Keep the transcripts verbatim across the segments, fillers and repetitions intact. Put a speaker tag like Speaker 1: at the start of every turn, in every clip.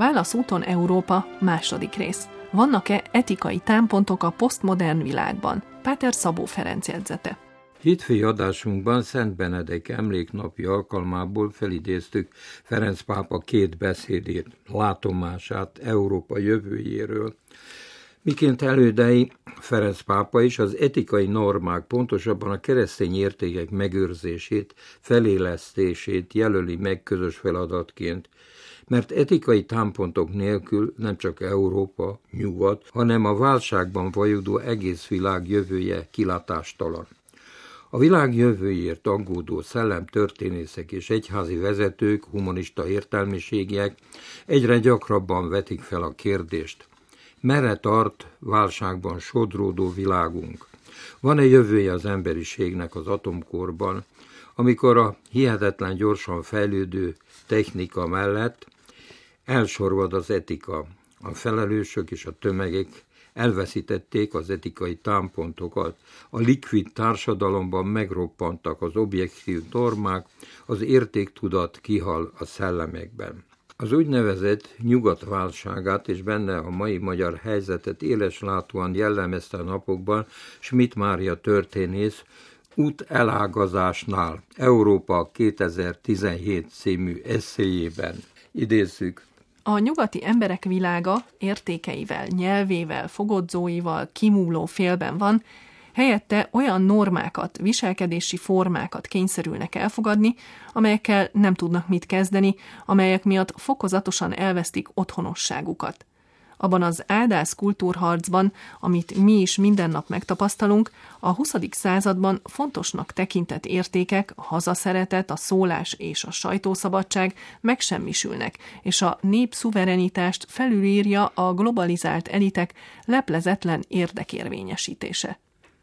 Speaker 1: Válaszúton Európa második rész. Vannak-e etikai támpontok a posztmodern világban? Páter Szabó Ferenc jegyzete.
Speaker 2: Hétfői adásunkban Szent Benedek emléknapja alkalmából felidéztük Ferenc pápa két beszédét, látomását Európa jövőjéről. Miként elődei, Ferenc pápa is az etikai normák, pontosabban a keresztény értékek megőrzését, felélesztését jelöli meg közös feladatként, mert etikai támpontok nélkül nem csak Európa, nyugat, hanem a válságban vajudó egész világ jövője kilátástalan. A világ jövőjért aggódó szellemtörténészek és egyházi vezetők, humanista értelmiségiek egyre gyakrabban vetik fel a kérdést. Merre tart válságban sodródó világunk? Van-e jövője az emberiségnek az atomkorban, amikor a hihetetlen gyorsan fejlődő technika mellett elsorvad az etika? A felelősök és a tömegek elveszítették az etikai támpontokat, a likvid társadalomban megroppantak az objektív normák, az értéktudat kihal a szellemekben. Az úgynevezett nyugat válságát és benne a mai magyar helyzetet éleslátóan jellemezte a napokban Schmidt Mária történész út elágazásnál Európa kétezer-tizenhét című esszéjében. Idézzük.
Speaker 1: A nyugati emberek világa értékeivel, nyelvével, fogodzóival kimúló félben van, helyette olyan normákat, viselkedési formákat kényszerülnek elfogadni, amelyekkel nem tudnak mit kezdeni, amelyek miatt fokozatosan elvesztik otthonosságukat. Abban az áldász kultúrharcban, amit mi is minden nap megtapasztalunk, a huszadik században fontosnak tekintett értékek, a hazaszeretet, a szólás és a sajtószabadság megsemmisülnek, és a népszuverenitást felülírja a globalizált elitek leplezetlen érdekérvényesítése.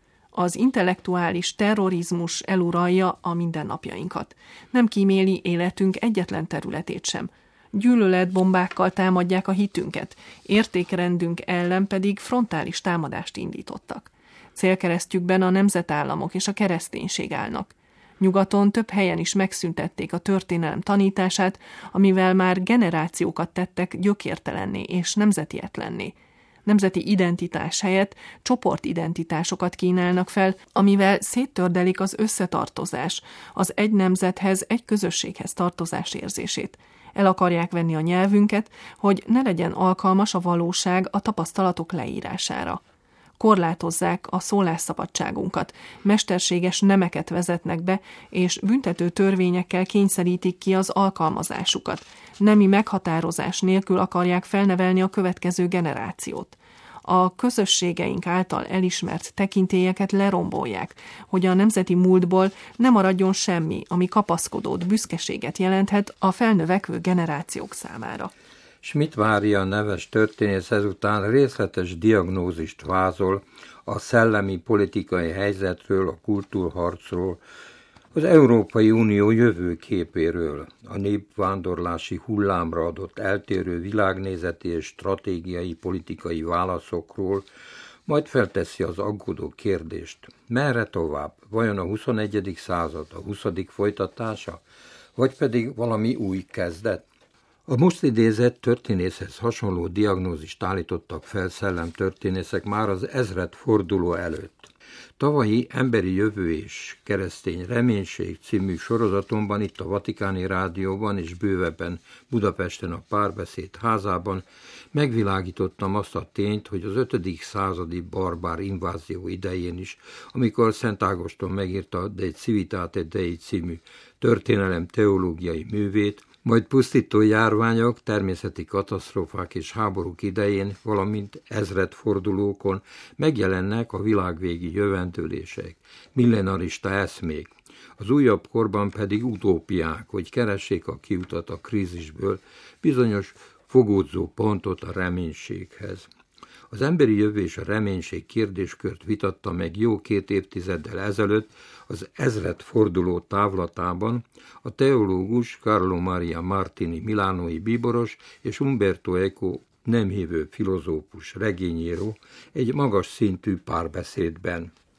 Speaker 1: Az intellektuális terrorizmus eluralja a mindennapjainkat. Nem kíméli életünk egyetlen területét sem. Gyűlöletbombákkal támadják a hitünket, értékrendünk ellen pedig frontális támadást indítottak. Célkeresztjükben a nemzetállamok és a kereszténység állnak. Nyugaton több helyen is megszüntették a történelem tanítását, amivel már generációkat tettek gyökértelenné és nemzetietlenné. Nemzeti identitás helyett csoportidentitásokat kínálnak fel, amivel széttördelik az összetartozás, az egy nemzethez, egy közösséghez tartozás érzését. El akarják venni a nyelvünket, hogy ne legyen alkalmas a valóság a tapasztalatok leírására. Korlátozzák a szólásszabadságunkat, mesterséges nemeket vezetnek be, és büntető törvényekkel kényszerítik ki az alkalmazásukat. Nemi meghatározás nélkül akarják felnevelni a következő generációt. A közösségeink által elismert tekintélyeket lerombolják, hogy a nemzeti múltból ne maradjon semmi, ami kapaszkodót, büszkeséget jelenthet a felnövekvő generációk számára.
Speaker 2: Schmidt Mária neves történész ezután részletes diagnózist vázol a szellemi politikai helyzetről, a kultúrharcról, az Európai Unió jövőképéről, a népvándorlási hullámra adott eltérő világnézeti és stratégiai politikai válaszokról, majd felteszi az aggódó kérdést. Merre tovább? Vajon a huszonegyedik század a huszadik folytatása, vagy pedig valami új kezdet? A most idézett történészhez hasonló diagnózist állítottak fel szellemtörténészek már az ezredforduló előtt. Tavalyi Emberi jövő és keresztény reménység című sorozatomban itt a Vatikáni Rádióban és bővebben Budapesten a Párbeszéd házában megvilágítottam azt a tényt, hogy az ötödik századi barbár invázió idején is, amikor Szent Ágoston megírta De Civitate Dei című történelem teológiai művét, majd pusztító járványok, természeti katasztrófák és háborúk idején, valamint ezredfordulókon megjelennek a világvégi jövendőlések, millenarista eszmék, az újabb korban pedig utópiák, hogy keressék a kiutat a krízisből, bizonyos fogódzó pontot a reménységhez. Az emberi jövő és a reménység kérdéskört vitatta meg jó két évtizeddel ezelőtt az ezredforduló távlatában a teológus Carlo Maria Martini milánói bíboros és Umberto Eco nem hívő filozófus regényíró egy magas szintű párbeszédben.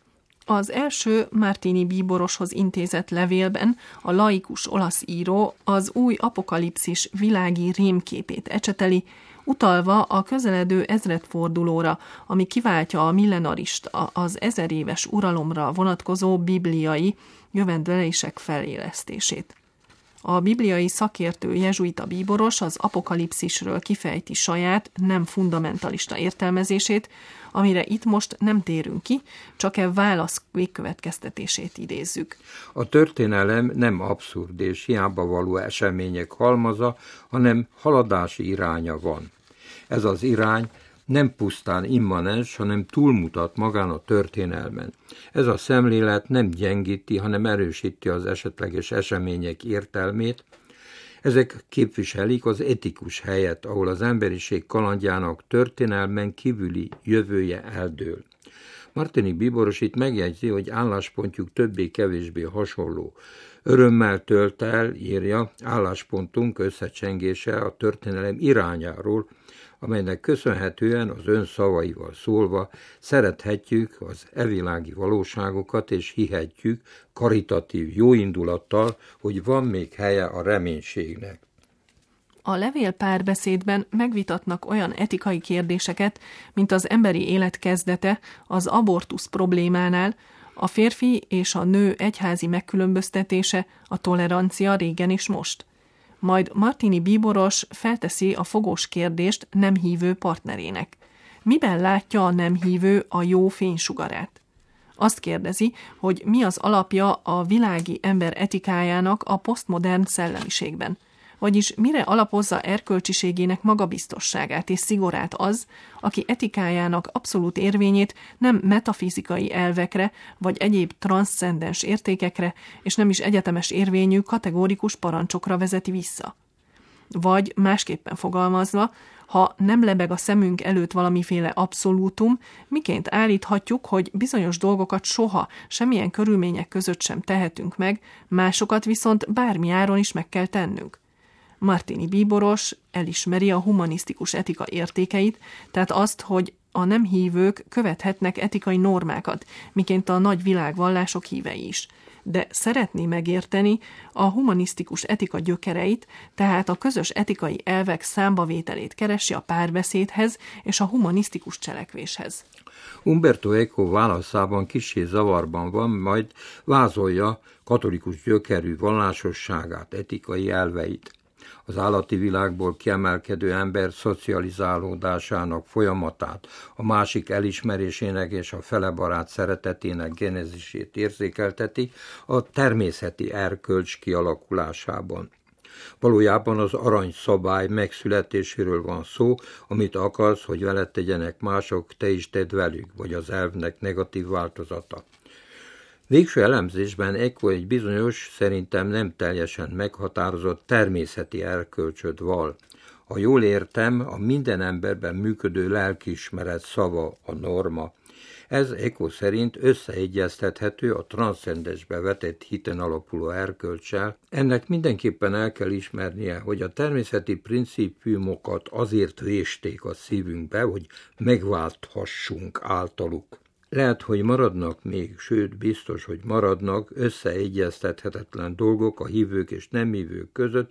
Speaker 1: Az első Martini bíboroshoz intézett levélben a laikus olasz író az új apokalipszis világi rémképét ecseteli, utalva a közeledő ezredfordulóra, ami kiváltja a millenarist, az ezer éves uralomra vonatkozó bibliai jövendőlések felélesztését. A bibliai szakértő jezsuita bíboros az apokalipszisről kifejti saját, nem fundamentalista értelmezését, amire itt most nem térünk ki, csak e válasz végkövetkeztetését idézzük.
Speaker 2: A történelem nem abszurd és hiába való események halmaza, hanem haladási iránya van. Ez az irány nem pusztán immanens, hanem túlmutat magán a történelmen. Ez a szemlélet nem gyengíti, hanem erősíti az esetleges események értelmét. Ezek képviselik az etikus helyet, ahol az emberiség kalandjának történelmen kívüli jövője eldől. Martini bíboros itt megjegyzi, hogy álláspontjuk többé-kevésbé hasonló. Örömmel tölt el, írja, álláspontunk összecsengése a történelem irányáról, amelynek köszönhetően az ön szavaival szólva szerethetjük az evilági valóságokat, és hihetjük karitatív jóindulattal, hogy van még helye a reménységnek.
Speaker 1: A levél párbeszédben megvitatnak olyan etikai kérdéseket, mint az emberi élet kezdete, az abortusz problémánál, a férfi és a nő egyházi megkülönböztetése, a tolerancia régen és most. Majd Martini bíboros felteszi a fogós kérdést nem hívő partnerének. Miben látja a nem hívő a jó fénysugarát? Azt kérdezi, hogy mi az alapja a világi ember etikájának a posztmodern szellemiségben. Vagyis mire alapozza erkölcsiségének magabiztosságát és szigorát az, aki etikájának abszolút érvényét nem metafizikai elvekre vagy egyéb transzcendens értékekre és nem is egyetemes érvényű kategórikus parancsokra vezeti vissza. Vagy másképpen fogalmazva, ha nem lebeg a szemünk előtt valamiféle abszolútum, miként állíthatjuk, hogy bizonyos dolgokat soha, semmilyen körülmények között sem tehetünk meg, másokat viszont bármi áron is meg kell tennünk. Martini bíboros elismeri a humanisztikus etika értékeit, tehát azt, hogy a nem hívők követhetnek etikai normákat, miként a nagy világvallások hívei is. De szeretné megérteni a humanisztikus etika gyökereit, tehát a közös etikai elvek számbavételét keresi a párbeszédhez és a humanisztikus cselekvéshez.
Speaker 2: Umberto Eco válaszában kissé zavarban van, majd vázolja katolikus gyökerű vallásosságát, etikai elveit. Az állati világból kiemelkedő ember szocializálódásának folyamatát, a másik elismerésének és a felebarát szeretetének genezisét érzékelteti a természeti erkölcs kialakulásában. Valójában az aranyszabály megszületéséről van szó, amit akarsz, hogy veled tegyenek mások, te is tedd velük, vagy az elvnek negatív változata. Végső elemzésben Eco egy bizonyos, szerintem nem teljesen meghatározott természeti erkölcsöt val. Ha jól értem, a minden emberben működő lelkiismeret szava a norma. Ez Eco szerint összeegyeztethető a transzcendensbe vetett hiten alapuló erkölccsel. Ennek mindenképpen el kell ismernie, hogy a természeti principiumokat azért vésték a szívünkbe, hogy megválthassunk általuk. Lehet, hogy maradnak még, sőt biztos, hogy maradnak összeegyeztethetetlen dolgok a hívők és nem hívők között,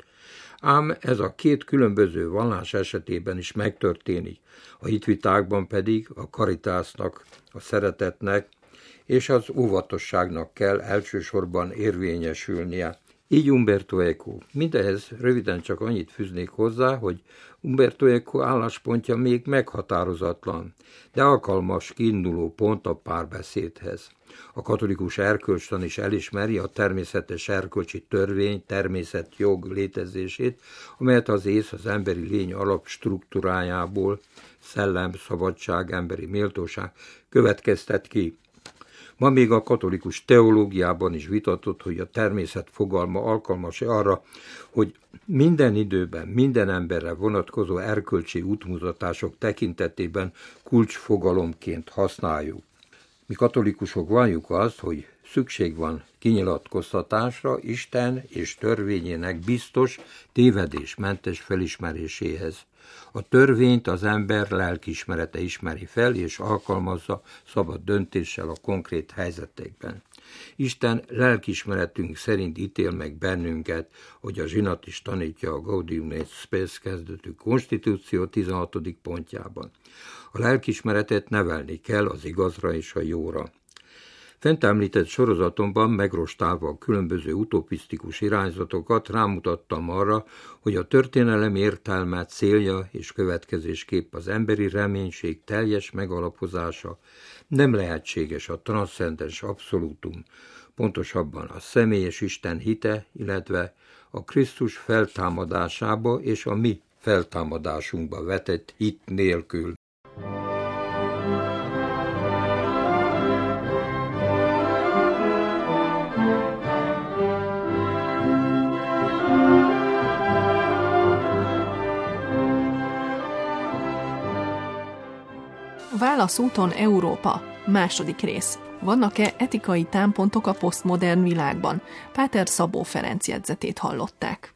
Speaker 2: ám ez a két különböző vallás esetében is megtörténik. A hitvitákban pedig a karitásznak, a szeretetnek és az óvatosságnak kell elsősorban érvényesülnie. Így Umberto Eco. Mindehhez röviden csak annyit fűznék hozzá, hogy Umberto Eco álláspontja még meghatározatlan, de alkalmas kiinduló pont a párbeszédhez. A katolikus erkölcstan is elismeri a természetes erkölcsi törvény, természetjog létezését, amelyet az ész az emberi lény alapstruktúrájából, szellem, szabadság, emberi méltóság következtet ki. Ma még a katolikus teológiában is vitatott, hogy a természet fogalma alkalmas arra, hogy minden időben, minden emberre vonatkozó erkölcsi útmutatások tekintetében kulcsfogalomként használjuk. Mi katolikusok valljuk azt, hogy szükség van kinyilatkoztatásra Isten és törvényének biztos, tévedésmentes felismeréséhez. A törvényt az ember lelkiismerete ismeri fel és alkalmazza szabad döntéssel a konkrét helyzetekben. Isten lelkiismeretünk szerint ítél meg bennünket, hogy a zsinat is tanítja a Gaudium et Spes kezdetű konstitúció tizenhatodik pontjában. A lelkiismeretet nevelni kell az igazra és a jóra. Fent említett sorozatomban megrostálva a különböző utopisztikus irányzatokat rámutattam arra, hogy a történelem értelme, célja és következésképp az emberi reménység teljes megalapozása nem lehetséges a transzcendens abszolútum, pontosabban a személyes Isten hite, illetve a Krisztus feltámadásába és a mi feltámadásunkba vetett hit nélkül.
Speaker 1: Válaszúton Európa. Második rész. Vannak-e etikai támpontok a posztmodern világban? Páter Szabó Ferenc jegyzetét hallották.